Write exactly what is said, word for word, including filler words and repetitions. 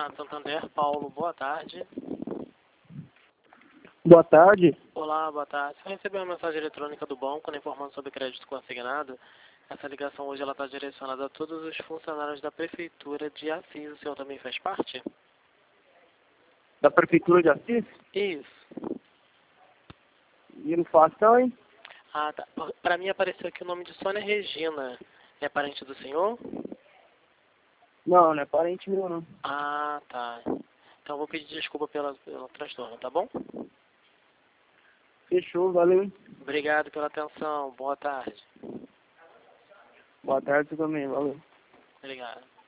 Senado Santander, Paulo, boa tarde. Boa tarde. Olá, boa tarde. Você recebeu uma mensagem eletrônica do banco, né, informando sobre crédito consignado. Essa ligação hoje ela está direcionada a todos os funcionários da Prefeitura de Assis. O senhor também faz parte? Da Prefeitura de Assis? Isso. E não faço não, hein? Ah, tá. Para mim apareceu aqui o nome de Sônia Regina. É parente do senhor? Não, não é parente meu, não. Ah, tá. Então vou pedir desculpa pela, pelo transtorno, tá bom? Fechou, valeu, hein? Obrigado pela atenção. Boa tarde. Boa tarde também, valeu. Obrigado.